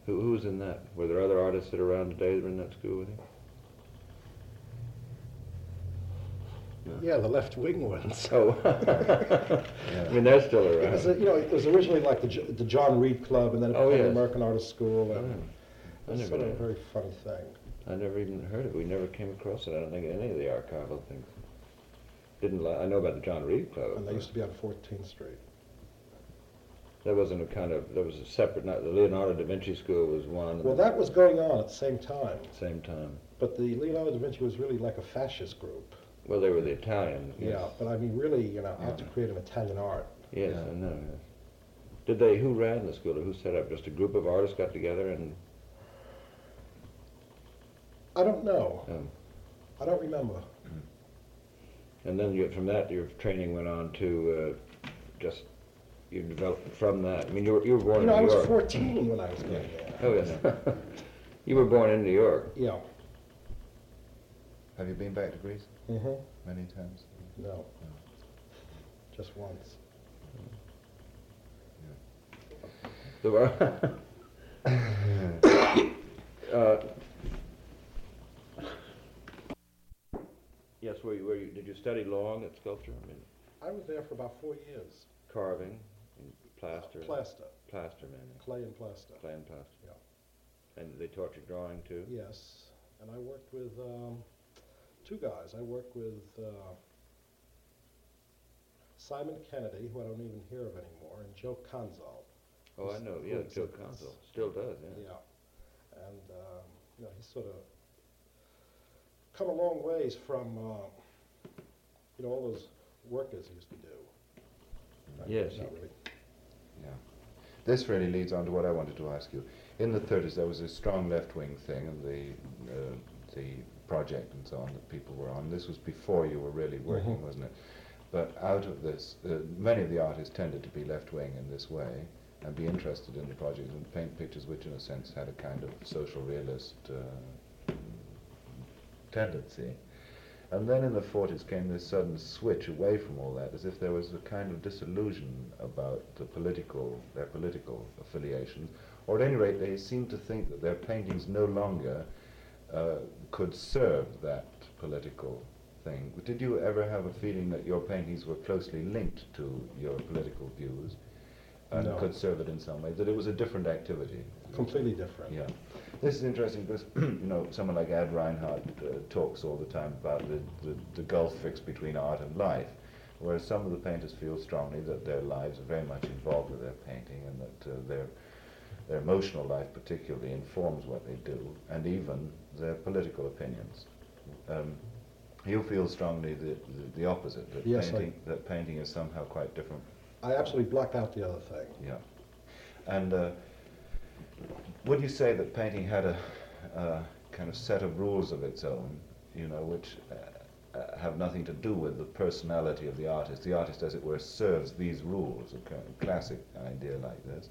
Who's in that? Were there other artists that are around today that were in that school with you? No. Yeah, the left-wing ones. Oh, Yeah. I mean, they're still It around. was, it was originally like the John Reed Club, and then it Oh, became the yes. American Artists School. Oh, And I it's never sort of a knew. very funny thing. I never even heard of it. We never came across it. I don't think any of the archival things. I know about the John Reed Club. And they used to be on 14th Street. There wasn't there was a separate, the Leonardo da Vinci School was one. Well, that was going on at the same time. Same time. But the Leonardo da Vinci was really like a fascist group. Well, they were the Italian. Yeah, Yes. but I mean, really, out to create an Italian art. Yes, Yeah. I know. Yes. Who ran the school, or who set up? Just a group of artists got together and... I don't know. Um, I don't remember. and then from that, your training went on to you developed from that. I mean, you were born in New I was York. 14 when I was going there. Oh, yes. You were born in New York. Yeah. Have you been back to Greece Mm-hmm. many times? No. Just once. There were yes, did you study long at sculpture? I mean, I was there for about 4 years. carving, and plaster. Plaster. Plaster, mainly. Clay and plaster. Clay and plaster. Yeah. And they taught you drawing too? Yes. And I worked with two guys. I worked with Simon Kennedy, who I don't even hear of anymore, and Joe Conzal. Oh, I know. Yeah, Joe Consul still does. Yeah. Yeah. And he's sort of come a long ways from all those workers he used to do. Yes. Not really. Yeah. This really leads on to what I wanted to ask you. In the 30s, there was a strong left-wing thing, and the project and so on that people were on. This was before you were really working, wasn't it? But out of this, many of the artists tended to be left-wing in this way and be interested in the project and paint pictures which, in a sense, had a kind of social realist tendency. And then in the 40s came this sudden switch away from all that, as if there was a kind of disillusion about their political affiliations, or at any rate they seemed to think that their paintings no longer could serve that political thing. Did you ever have a feeling that your paintings were closely linked to your political views and No. could serve it in some way, that it was a different activity? Completely different. Yeah. This is interesting because, someone like Ad Reinhardt talks all the time about the gulf fixed between art and life, whereas some of the painters feel strongly that their lives are very much involved with their painting and that their emotional life particularly informs what they do, and even their political opinions. You feel strongly the opposite, that, Yes, that painting is somehow quite different. I absolutely blocked out the other thing. Yeah. And would you say that painting had a kind of set of rules of its own, which have nothing to do with the personality of the artist? The artist, as it were, serves these rules, a kind of classic idea like this.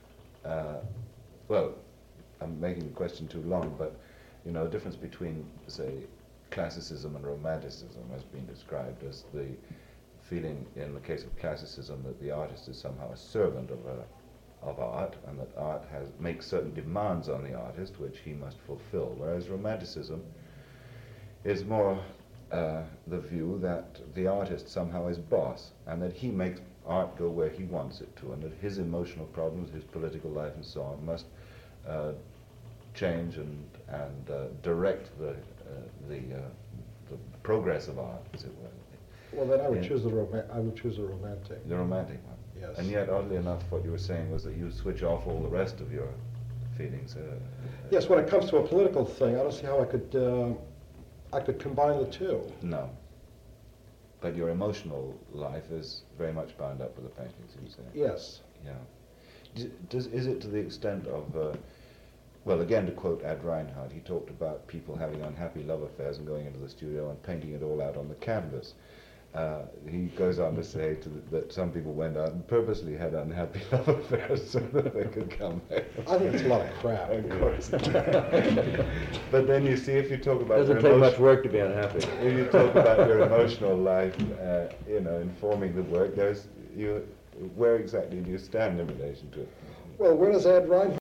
Well, I'm making the question too long, but, a difference between, say, classicism and romanticism has been described as the feeling in the case of classicism that the artist is somehow a servant of art, and that art makes certain demands on the artist which he must fulfill, whereas romanticism is more the view that the artist somehow is boss, and that he makes art go where he wants it to, and that his emotional problems, his political life and so on must change and direct the progress of art, as it were. Well, then I would Yeah. choose the romantic. The romantic one. Yes. And yet, oddly enough, what you were saying was that you switch off all the rest of your feelings. Yes, when it comes to a political thing, I don't see how I could combine the two. No. But your emotional life is very much bound up with the paintings, you say. Yes. Yeah. Is it to the extent of, well, again, to quote Ad Reinhardt, he talked about people having unhappy love affairs and going into the studio and painting it all out on the canvas. He goes on to say that some people went out and purposely had unhappy love affairs so that they could come back. I think it's a lot of crap. Of course. But then you see, if you talk about Doesn't take much work to be unhappy. if you talk about your emotional life, informing the work, where exactly do you stand in relation to it? Well, where does Ad Reinhardt